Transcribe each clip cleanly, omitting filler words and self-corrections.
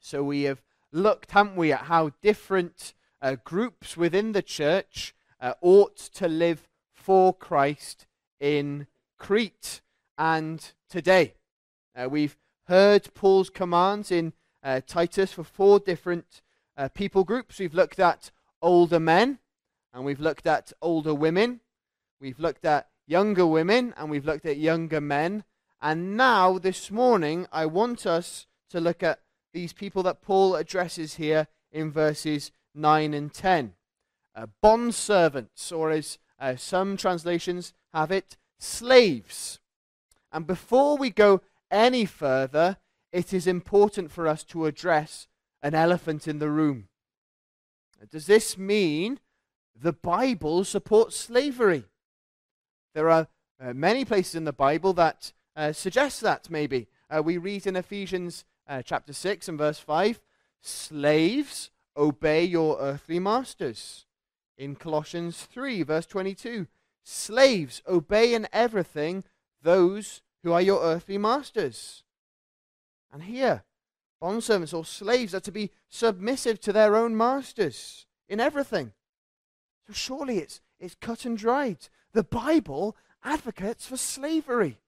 So we have looked, haven't we, at how different groups within the church ought to live for Christ in Crete. And today, we've heard Paul's commands in Titus for 4 different people groups. We've looked at older men, and we've looked at older women. We've looked at younger women, and we've looked at younger men. And now, this morning, I want us to look at these people that Paul addresses here in verses 9 and 10. Bond servants, or as some translations have it, slaves. And before we go any further, it is important for us to address an elephant in the room. Does this mean the Bible supports slavery? There are many places in the Bible that suggest that, maybe. We read in Ephesians chapter 6 and verse 5, slaves, obey your earthly masters. In Colossians 3 verse 22, slaves, obey in everything those who are your earthly masters. And here, bondservants or slaves are to be submissive to their own masters in everything. So surely it's cut and dried. The Bible advocates for slavery.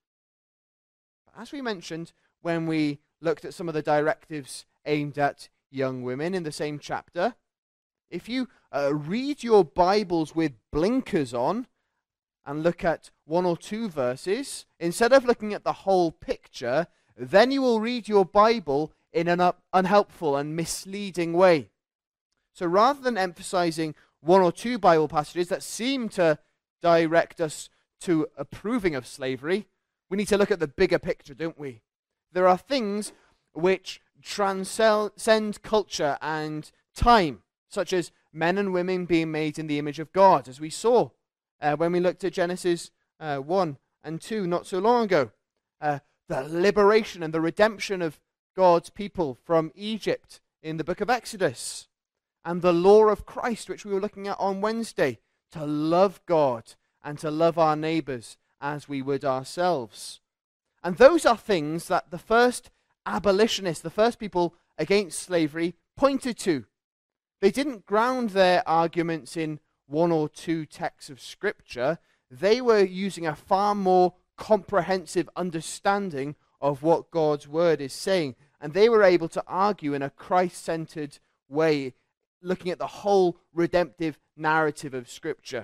But as we mentioned when we looked at some of the directives aimed at young women in the same chapter, if you read your Bibles with blinkers on and look at 1 or 2 verses, instead of looking at the whole picture, then you will read your Bible in an unhelpful and misleading way. So rather than emphasizing 1 or 2 Bible passages that seem to direct us to approving of slavery, we need to look at the bigger picture, don't we? There are things which transcend culture and time, such as men and women being made in the image of God, as we saw when we looked at Genesis 1 and 2 not so long ago. The liberation and the redemption of God's people from Egypt in the book of Exodus. And the law of Christ, which we were looking at on Wednesday, to love God and to love our neighbors as we would ourselves. And those are things that the first abolitionists, the first people against slavery, pointed to. They didn't ground their arguments in 1 or 2 texts of Scripture. They were using a far more comprehensive understanding of what God's word is saying. And they were able to argue in a Christ-centered way, looking at the whole redemptive narrative of Scripture.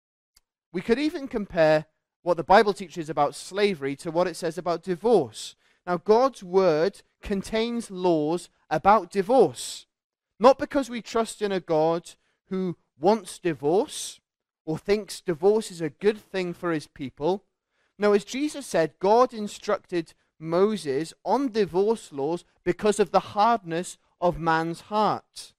We could even compare what the Bible teaches about slavery to what it says about divorce. Now, God's word contains laws about divorce, not because we trust in a God who wants divorce or thinks divorce is a good thing for his people. No, as Jesus said, God instructed Moses on divorce laws because of the hardness of man's heart.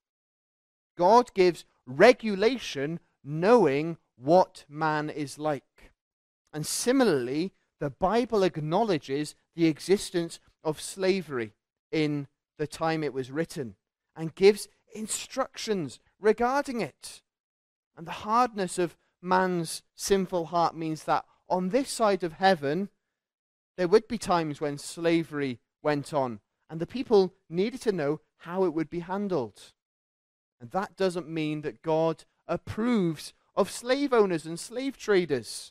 God gives regulation knowing what man is like. And similarly, the Bible acknowledges the existence of slavery in the time it was written and gives instructions regarding it. And the hardness of man's sinful heart means that on this side of heaven, there would be times when slavery went on, and the people needed to know how it would be handled. And that doesn't mean that God approves of slave owners and slave traders.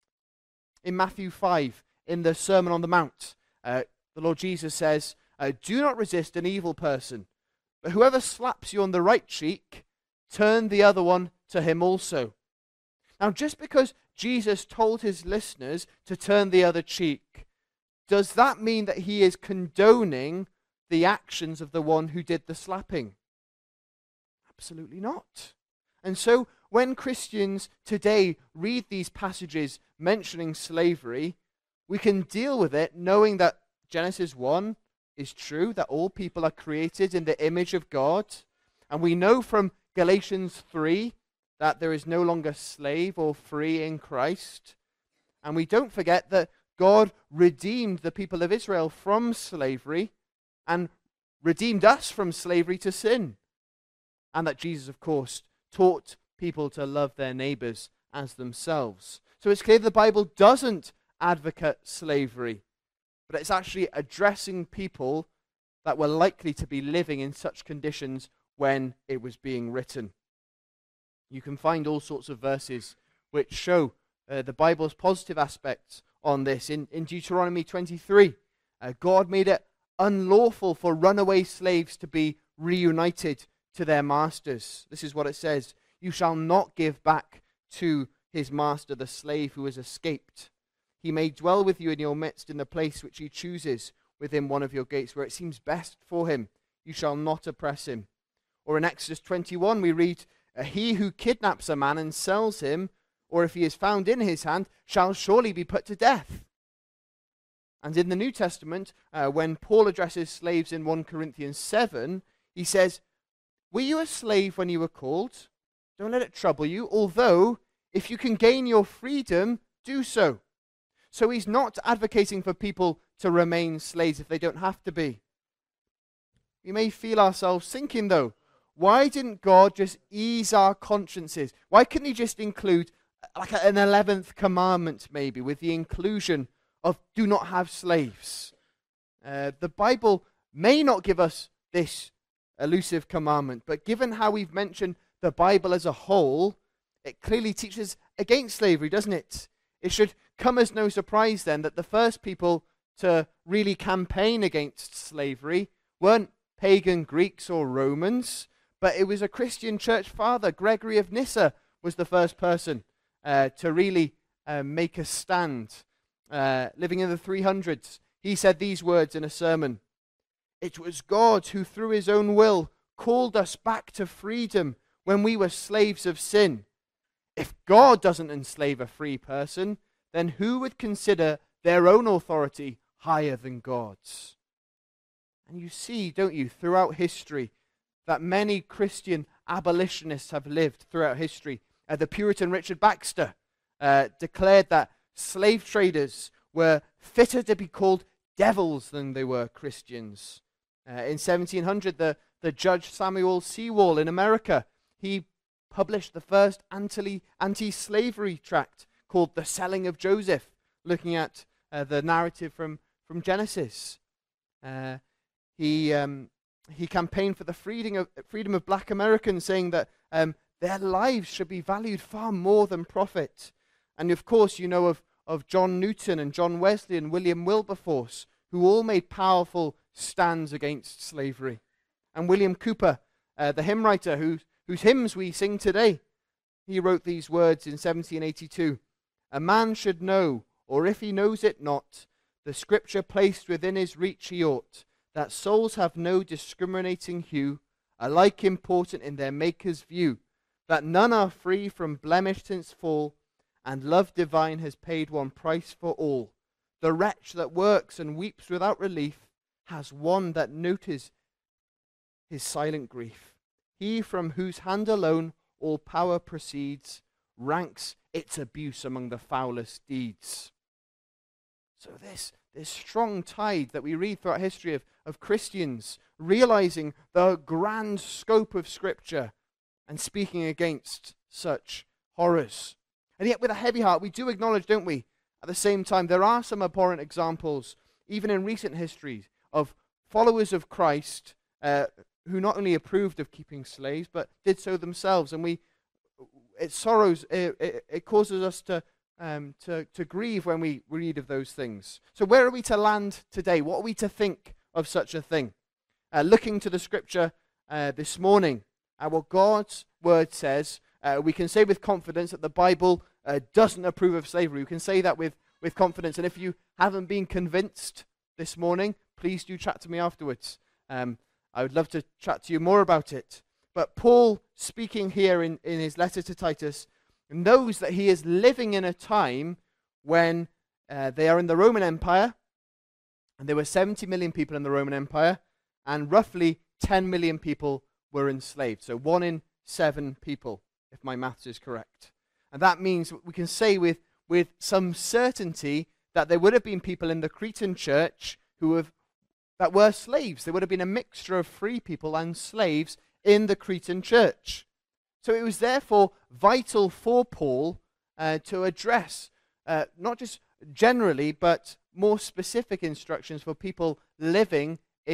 In Matthew 5, in the Sermon on the Mount, the Lord Jesus says, do not resist an evil person, but whoever slaps you on the right cheek, turn the other one to him also. Now, just because Jesus told his listeners to turn the other cheek, does that mean that he is condoning the actions of the one who did the slapping? Absolutely not. And so, when Christians today read these passages mentioning slavery, we can deal with it knowing that Genesis 1 is true, that all people are created in the image of God. And we know from Galatians 3 that there is no longer slave or free in Christ. And we don't forget that God redeemed the people of Israel from slavery and redeemed us from slavery to sin. And that Jesus, of course, taught people to love their neighbors as themselves. So it's clear the Bible doesn't advocate slavery, but it's actually addressing people that were likely to be living in such conditions when it was being written. You can find all sorts of verses which show the Bible's positive aspects on this. In Deuteronomy 23, God made it unlawful for runaway slaves to be reunited to their masters. This is what it says: "You shall not give back to his master the slave who has escaped. He may dwell with you in your midst in the place which he chooses within one of your gates, where it seems best for him. You shall not oppress him." Or in Exodus 21 we read, "He who kidnaps a man and sells him, or if he is found in his hand, shall surely be put to death." And in the New Testament, when Paul addresses slaves in 1 Corinthians 7, he says, "Were you a slave when you were called? Don't let it trouble you, although if you can gain your freedom, do so." So he's not advocating for people to remain slaves if they don't have to be. We may feel ourselves thinking, though, why didn't God just ease our consciences? Why couldn't he just include like an 11th commandment, maybe, with the inclusion of do not have slaves? The Bible may not give us this elusive commandment, but given how we've mentioned the Bible as a whole, it clearly teaches against slavery, doesn't it? It should come as no surprise then that the first people to really campaign against slavery weren't pagan Greeks or Romans, but it was a Christian church father. Gregory of Nyssa was the first person to really make a stand, living in the 300s. He said these words in a sermon: "It was God who through his own will called us back to freedom when we were slaves of sin. If God doesn't enslave a free person, then who would consider their own authority higher than God's?" And you see, don't you, throughout history, that many Christian abolitionists have lived throughout history. The Puritan Richard Baxter declared that slave traders were fitter to be called devils than they were Christians. In 1700, the Judge Samuel Sewall in America, he published the first anti-slavery tract called The Selling of Joseph, looking at the narrative from Genesis. He campaigned for the freedom of black Americans, saying that their lives should be valued far more than profit. And of course, you know of John Newton and John Wesley and William Wilberforce, who all made powerful stands against slavery. And William Cowper, the hymn writer whose hymns we sing today, he wrote these words in 1782: "A man should know, or if he knows it not, the scripture placed within his reach he ought, that souls have no discriminating hue, alike important in their Maker's view, that none are free from blemish since fall, and love divine has paid one price for all. The wretch that works and weeps without relief has one that notices his silent grief. He from whose hand alone all power proceeds ranks its abuse among the foulest deeds." So this strong tide that we read throughout history of Christians realizing the grand scope of Scripture and speaking against such horrors. And yet with a heavy heart, we do acknowledge, don't we, at the same time, there are some abhorrent examples, even in recent history, of followers of Christ who not only approved of keeping slaves, but did so themselves. And it causes us to grieve when we read of those things. So where are we to land today? What are we to think of such a thing? Looking to the Scripture this morning, what God's Word says, we can say with confidence that the Bible doesn't approve of slavery. We can say that with confidence. And if you haven't been convinced this morning, please do chat to me afterwards. I would love to chat to you more about it. But Paul, speaking here in his letter to Titus, knows that he is living in a time when they are in the Roman Empire, and there were 70 million people in the Roman Empire, and roughly 10 million people were enslaved. So 1 in 7 people, if my maths is correct. And that means we can say with some certainty that there would have been people in the Cretan church that were slaves. There would have been a mixture of free people and slaves in the Cretan church. So it was therefore vital for Paul to address not just generally, but more specific instructions for people living in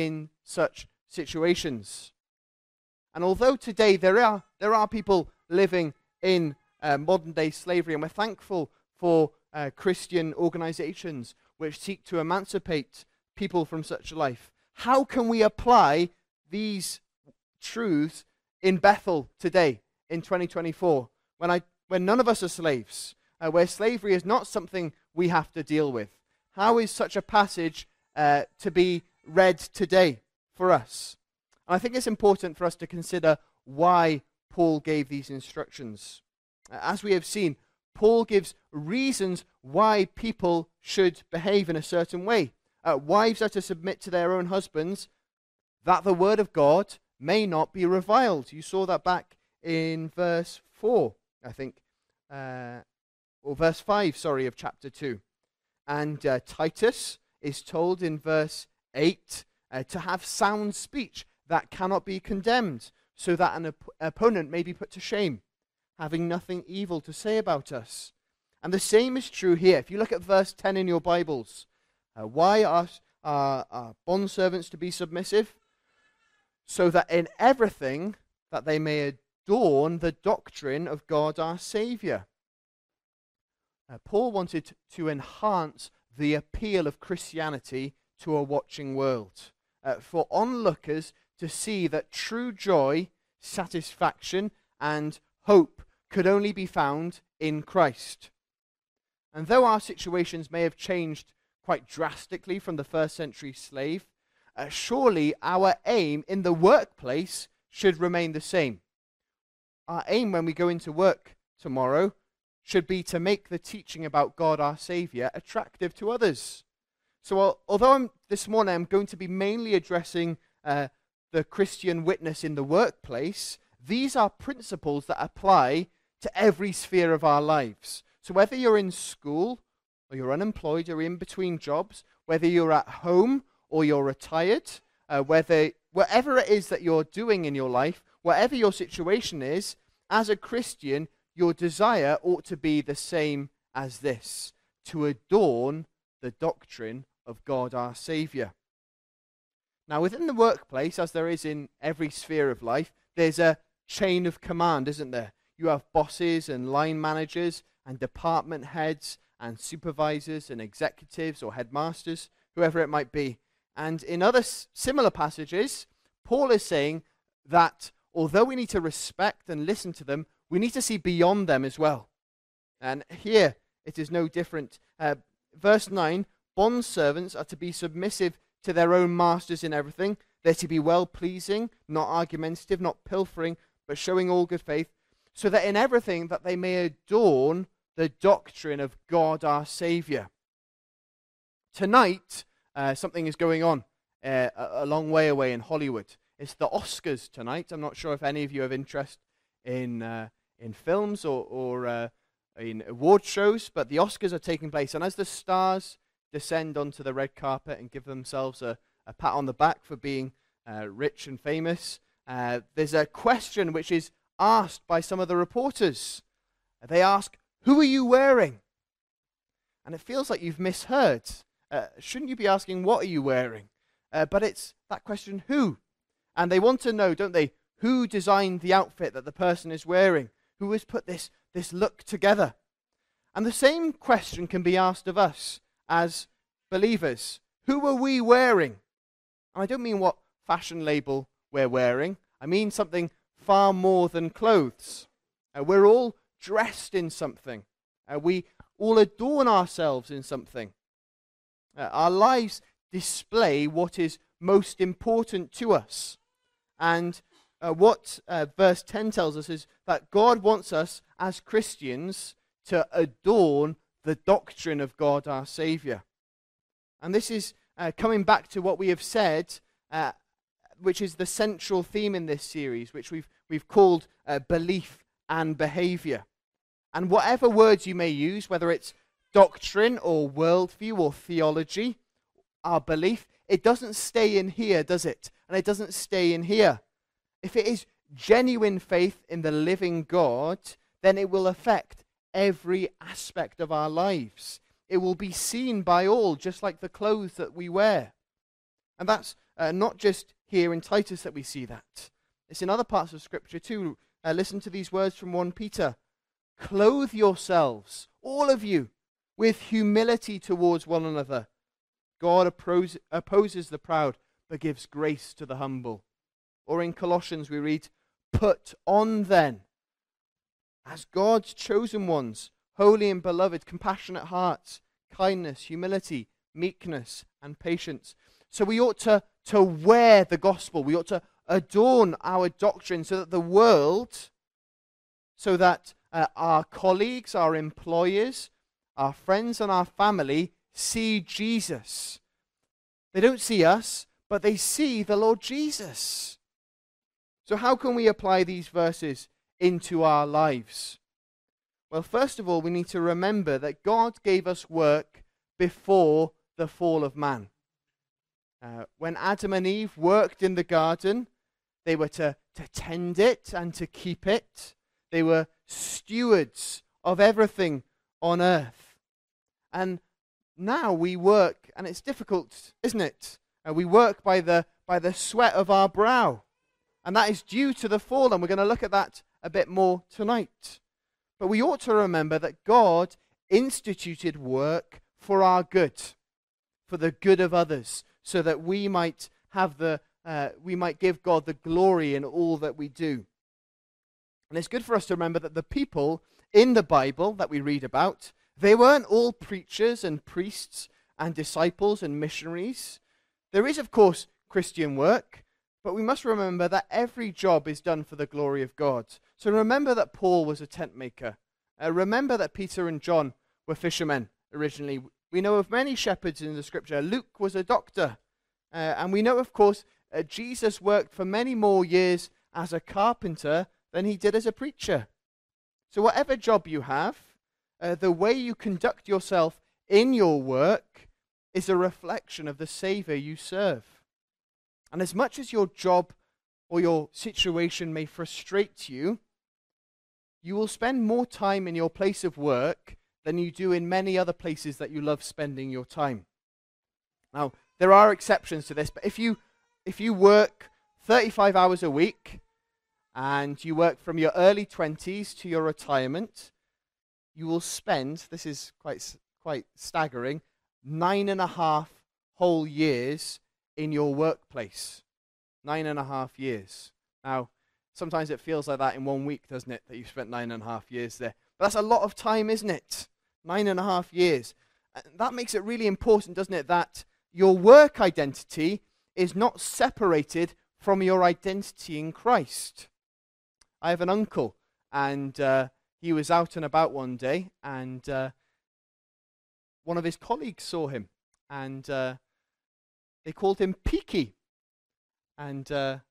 such situations. And although today there are people living in modern day slavery, and we're thankful for Christian organizations which seek to emancipate people from such a life, how can we apply these truths in Bethel today in 2024 when none of us are slaves, where slavery is not something we have to deal with? How is such a passage to be read today for us? And I think it's important for us to consider why Paul gave these instructions. As we have seen, Paul gives reasons why people should behave in a certain way. Wives are to submit to their own husbands, that the word of God may not be reviled. You saw that back in verse 4, I think, or verse 5, sorry, of chapter 2. And Titus is told in verse 8 to have sound speech that cannot be condemned, so that an opponent may be put to shame, having nothing evil to say about us. And the same is true here. If you look at verse 10 in your Bibles, why are bondservants to be submissive? So that in everything that they may adorn the doctrine of God our Saviour. Paul wanted to enhance the appeal of Christianity to a watching world, for onlookers to see that true joy, satisfaction, and hope could only be found in Christ. And though our situations may have changed quite drastically from the first century slave, surely our aim in the workplace should remain the same. Our aim when we go into work tomorrow should be to make the teaching about God our Saviour attractive to others. So although this morning I'm going to be mainly addressing the Christian witness in the workplace, these are principles that apply to every sphere of our lives. So whether you're in school, or you're unemployed, or in between jobs, whether you're at home or you're retired, whatever it is that you're doing in your life, whatever your situation is, as a Christian, your desire ought to be the same as this: to adorn the doctrine of God our Saviour. Now, within the workplace, as there is in every sphere of life, there's a chain of command, isn't there? You have bosses and line managers and department heads and supervisors and executives or headmasters, whoever it might be. And in other similar passages, Paul is saying that although we need to respect and listen to them, we need to see beyond them as well. And here it is no different. Verse 9, bondservants are to be submissive to their own masters in everything. They're to be well-pleasing, not argumentative, not pilfering, but showing all good faith, so that in everything that they may adorn the doctrine of God our Saviour. Tonight, something is going on a long way away in Hollywood. It's the Oscars tonight. I'm not sure if any of you have interest in films or in award shows, but the Oscars are taking place. And as the stars descend onto the red carpet and give themselves a pat on the back for being rich and famous, there's a question which is asked by some of the reporters. They ask, "Who are you wearing?" And it feels like you've misheard. Shouldn't you be asking, "What are you wearing?" But it's that question, who? And they want to know, don't they, who designed the outfit that the person is wearing? Who has put this look together? And the same question can be asked of us as believers. Who are we wearing? And I don't mean what fashion label we're wearing. I mean something far more than clothes. We're all dressed in something. We all adorn ourselves in something. Our lives display what is most important to us. And what verse 10 tells us is that God wants us as Christians to adorn the doctrine of God our Saviour. And this is coming back to what we have said, which is the central theme in this series, which we've called belief and behaviour. And whatever words you may use, whether it's doctrine or worldview or theology, our belief, it doesn't stay in here, does it? And it doesn't stay in here. If it is genuine faith in the living God, then it will affect every aspect of our lives. It will be seen by all, just like the clothes that we wear. And that's not just here in Titus that we see that. It's in other parts of Scripture too. Listen to these words from 1 Peter. Clothe yourselves, all of you, with humility towards one another. God opposes the proud, but gives grace to the humble. Or in Colossians we read, put on then, as God's chosen ones, holy and beloved, compassionate hearts, kindness, humility, meekness, and patience. So we ought to wear the gospel. We ought to adorn our doctrine so that the world, so that our colleagues, our employers, our friends and our family see Jesus. They don't see us, but they see the Lord Jesus. So how can we apply these verses into our lives? Well, first of all, we need to remember that God gave us work before the fall of man. When Adam and Eve worked in the garden, they were to tend it and to keep it. They were stewards of everything on earth. And now we work, and it's difficult, isn't it? We work by the sweat of our brow. And that is due to the fall, and we're going to look at that a bit more tonight. But we ought to remember that God instituted work for our good, for the good of others, so that we might give God the glory in all that we do. And it's good for us to remember that the people in the Bible that we read about, they weren't all preachers and priests and disciples and missionaries. There is, of course, Christian work, but we must remember that every job is done for the glory of God. So remember that Paul was a tent maker. Remember that Peter and John were fishermen originally. We know of many shepherds in the Scripture. Luke was a doctor. And we know, of course, Jesus worked for many more years as a carpenter than he did as a preacher. So whatever job you have, the way you conduct yourself in your work is a reflection of the Savior you serve. And as much as your job or your situation may frustrate you, you will spend more time in your place of work than you do in many other places that you love spending your time. Now, there are exceptions to this, but if you work 35 hours a week and you work from your early 20s to your retirement, you will spend, this is quite staggering, 9.5 whole years in your workplace. 9.5 years. Now, sometimes it feels like that in 1 week, doesn't it, that you've spent 9.5 years there. But that's a lot of time, isn't it? 9.5 years. And that makes it really important, doesn't it, that your work identity is not separated from your identity in Christ. I have an uncle, and he was out and about one day, and one of his colleagues saw him, and they called him Peaky. And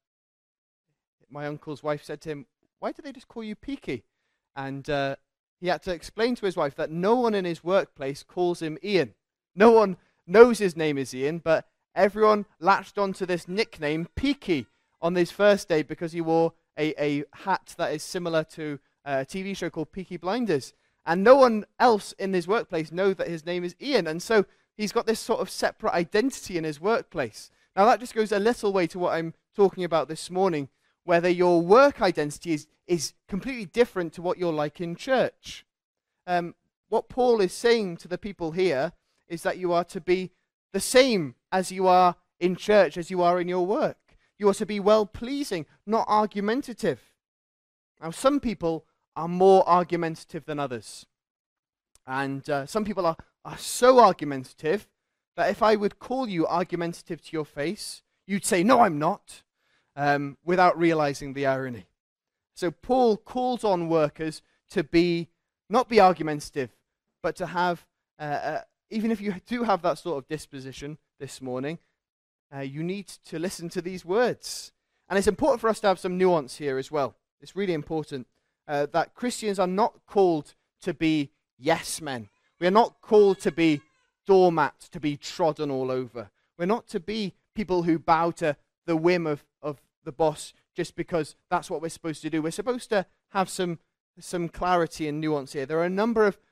my uncle's wife said to him, "Why do they just call you Peaky?" And he had to explain to his wife that no one in his workplace calls him Ian. No one knows his name is Ian, but everyone latched onto this nickname, Peaky, on his first day because he wore a hat that is similar to a TV show called Peaky Blinders. And no one else in his workplace knows that his name is Ian. And so he's got this sort of separate identity in his workplace. Now that just goes a little way to what I'm talking about this morning, whether your work identity is completely different to what you're like in church. What Paul is saying to the people here is that you are to be the same as you are in church, as you are in your work. You are to be well-pleasing, not argumentative. Now, some people are more argumentative than others. And some people are so argumentative that if I would call you argumentative to your face, you'd say, "No, I'm not," without realizing the irony. So Paul calls on workers to not be argumentative, but to have, even if you do have that sort of disposition this morning, you need to listen to these words. And it's important for us to have some nuance here as well. It's really important that Christians are not called to be yes men. We are not called to be doormats, to be trodden all over. We're not to be people who bow to the whim of the boss just because that's what we're supposed to do. We're supposed to have some clarity and nuance here. There are a number of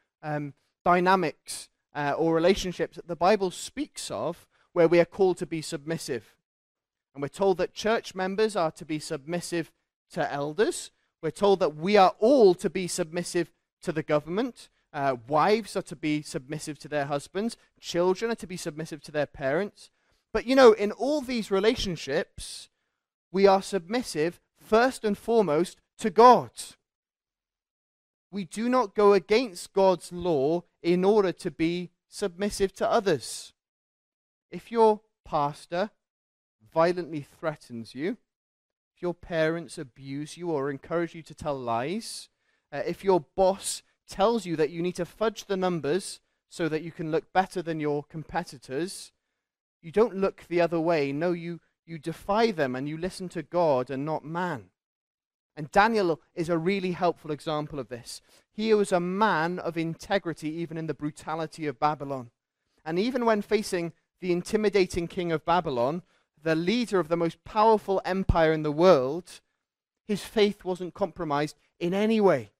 dynamics or relationships that the Bible speaks of where we are called to be submissive. And we're told that church members are to be submissive to elders. We're told that we are all to be submissive to the government. Wives are to be submissive to their husbands. Children are to be submissive to their parents. But in all these relationships, we are submissive first and foremost to God. We do not go against God's law in order to be submissive to others. If your pastor violently threatens you, if your parents abuse you or encourage you to tell lies, if your boss tells you that you need to fudge the numbers so that you can look better than your competitors, you don't look the other way. No, you defy them and you listen to God and not man. And Daniel is a really helpful example of this. He was a man of integrity even in the brutality of Babylon. And even when facing the intimidating king of Babylon, the leader of the most powerful empire in the world, his faith wasn't compromised in any way.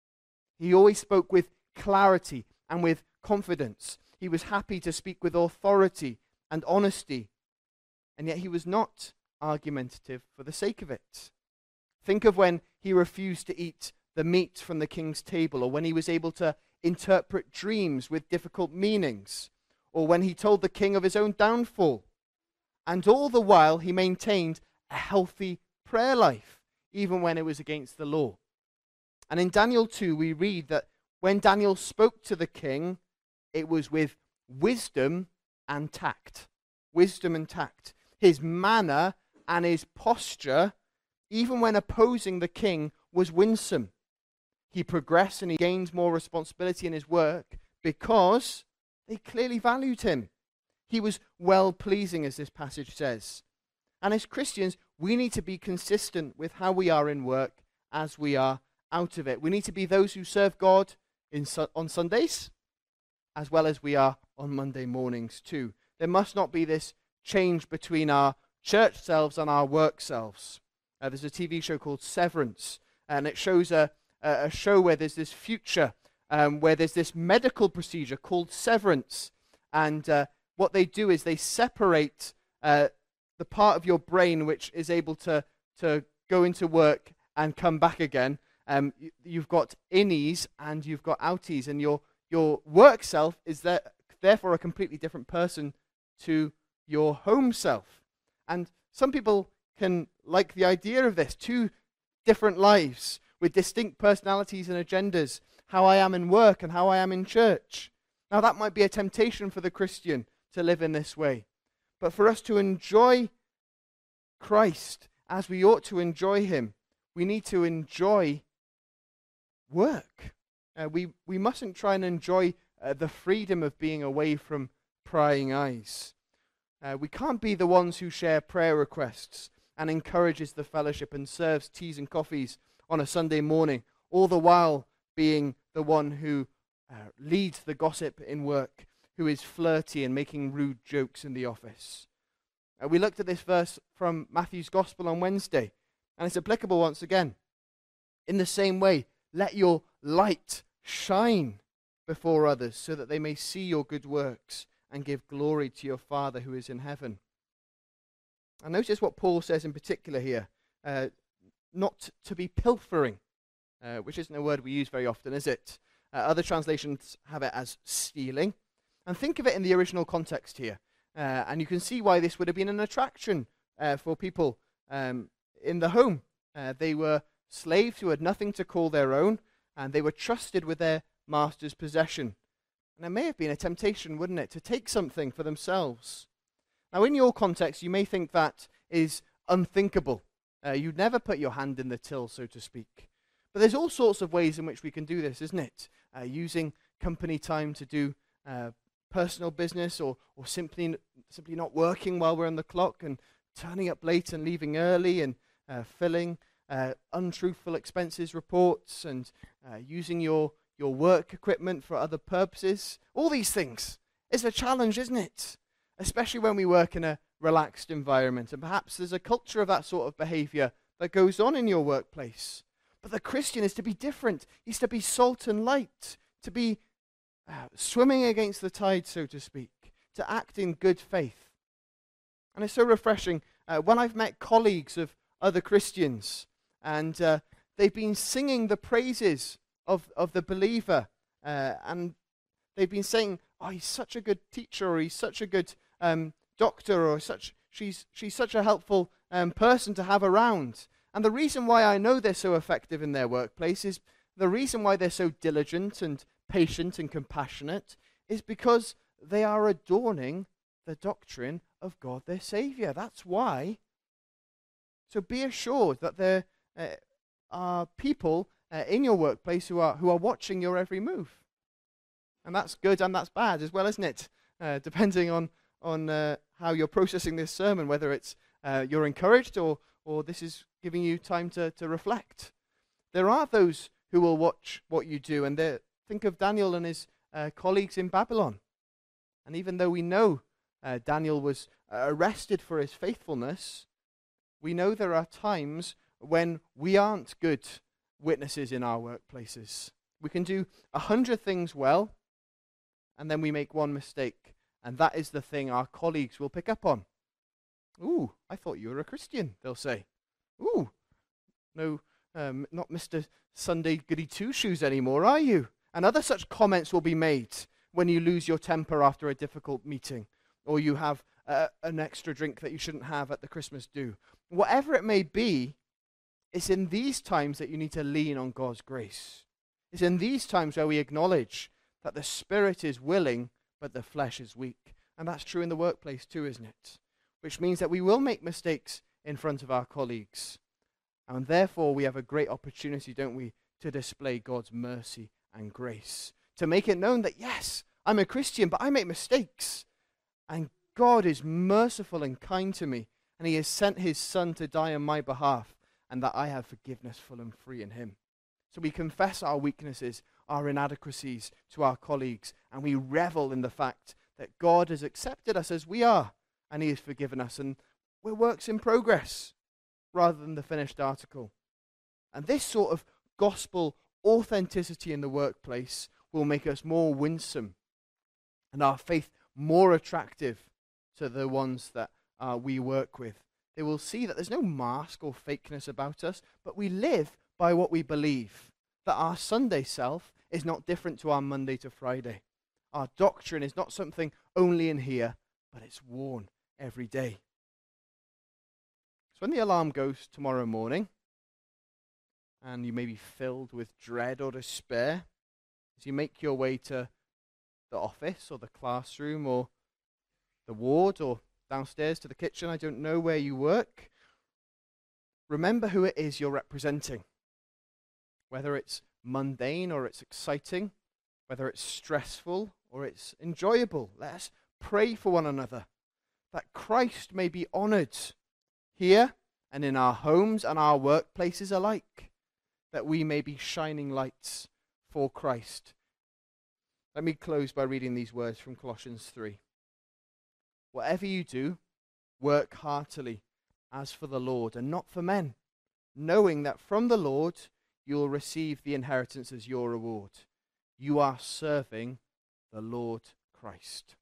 He always spoke with clarity and with confidence. He was happy to speak with authority and honesty. And yet he was not argumentative for the sake of it. Think of when he refused to eat the meat from the king's table, or when he was able to interpret dreams with difficult meanings, or when he told the king of his own downfall. And all the while he maintained a healthy prayer life, even when it was against the law. And in Daniel 2, we read that when Daniel spoke to the king, it was with wisdom and tact. Wisdom and tact. His manner and his posture, even when opposing the king, was winsome. He progressed and he gained more responsibility in his work because they clearly valued him. He was well-pleasing, as this passage says. And as Christians, we need to be consistent with how we are in work as we are out of it. We need to be those who serve God on Sundays, as well as we are on Monday mornings too. There must not be this change between our church selves and our work selves. There's a TV show called Severance, and it shows a show where there's this future, where there's this medical procedure called severance. And what they do is they separate the part of your brain which is able to go into work and come back again. You've got innies and you've got outies, and your work self is therefore a completely different person to your home self. And some people can like the idea of this, two different lives with distinct personalities and agendas, how I am in work and how I am in church. Now that might be a temptation for the Christian to live in this way. But for us to enjoy Christ as we ought to enjoy him, we need to enjoy work. We mustn't try and enjoy the freedom of being away from prying eyes. We can't be the ones who share prayer requests and encourages the fellowship and serves teas and coffees on a Sunday morning, all the while being the one who leads the gossip in work, who is flirty and making rude jokes in the office. We looked at this verse from Matthew's Gospel on Wednesday, and it's applicable once again. In the same way, let your light shine before others so that they may see your good works and give glory to your Father who is in heaven. And notice what Paul says in particular here, not to be pilfering, which isn't a word we use very often, is it? Other translations have it as stealing. And think of it in the original context here. And you can see why this would have been an attraction for people in the home. They were slaves who had nothing to call their own, and they were trusted with their master's possession. And it may have been a temptation, wouldn't it, to take something for themselves. Now, in your context, you may think that is unthinkable. You'd never put your hand in the till, so to speak. But there's all sorts of ways in which we can do this, isn't it? Using company time to do personal business, or simply not working while we're on the clock, and turning up late and leaving early, and filling untruthful expenses reports, and using your work equipment for other purposes. All these things. It's a challenge, isn't it? Especially when we work in a relaxed environment. And perhaps there's a culture of that sort of behavior that goes on in your workplace. But the Christian is to be different. He's to be salt and light, to be swimming against the tide, so to speak, to act in good faith. And it's so refreshing when I've met colleagues of other Christians, and they've been singing the praises of the believer, and they've been saying, "Oh, he's such a good teacher," or "He's such a good doctor," or she's such a helpful person to have around. And the reason why I know they're so effective in their workplace is the reason why they're so diligent and patient and compassionate is because they are adorning the doctrine of God, their Savior. That's why. So be assured that there are people in your workplace who are watching your every move. And that's good and that's bad as well, isn't it? Depending on how you're processing this sermon, whether it's you're encouraged or this is giving you time to reflect. There are those who will watch what you do, and think of Daniel and his colleagues in Babylon. And even though we know Daniel was arrested for his faithfulness, we know there are times when we aren't good witnesses in our workplaces. We can do 100 things well, and then we make one mistake, and that is the thing our colleagues will pick up on. "Ooh, I thought you were a Christian," they'll say. "Ooh, no, not Mr. Sunday Goody Two-Shoes anymore, are you?" And other such comments will be made when you lose your temper after a difficult meeting, or you have an extra drink that you shouldn't have at the Christmas do. Whatever it may be, it's in these times that you need to lean on God's grace. It's in these times where we acknowledge that the spirit is willing, but the flesh is weak. And that's true in the workplace too, isn't it? Which means that we will make mistakes in front of our colleagues. And therefore, we have a great opportunity, don't we, to display God's mercy and grace. To make it known that, yes, I'm a Christian, but I make mistakes. And God is merciful and kind to me. And he has sent his Son to die on my behalf. And that I have forgiveness full and free in him. So we confess our weaknesses, our inadequacies to our colleagues. And we revel in the fact that God has accepted us as we are. And he has forgiven us. And we're works in progress rather than the finished article. And this sort of gospel authenticity in the workplace will make us more winsome and our faith more attractive to the ones that we work with. They will see that there's no mask or fakeness about us, but we live by what we believe, that our Sunday self is not different to our Monday to Friday. Our doctrine is not something only in here, but it's worn every day. So when the alarm goes tomorrow morning, and you may be filled with dread or despair, as you make your way to the office or the classroom or the ward or downstairs to the kitchen, I don't know where you work, remember who it is you're representing. Whether it's mundane or it's exciting, whether it's stressful or it's enjoyable, let us pray for one another, that Christ may be honored here and in our homes and our workplaces alike, that we may be shining lights for Christ. Let me close by reading these words from Colossians 3. Whatever you do, work heartily as for the Lord and not for men, knowing that from the Lord you will receive the inheritance as your reward. You are serving the Lord Christ.